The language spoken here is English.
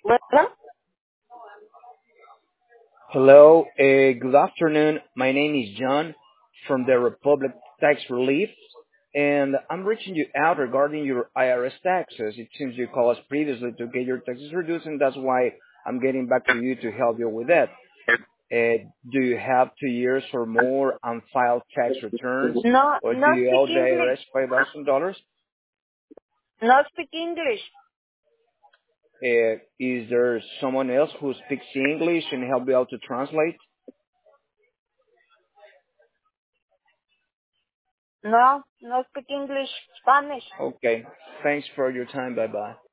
Bueno, Hello, good afternoon. My name is John from the Republic Tax Relief, and I'm reaching you out regarding your IRS taxes. It seems you called us previously to get your taxes reduced, and that's why I'm getting back to you to help you with that. Do you have 2 years or more unfiled tax returns, no, or do no you speak owe the English. IRS $5,000? No speak English. Is there someone else who speaks English and help you out to translate? No, no speak English. Spanish. Okay, thanks for your time. Bye bye.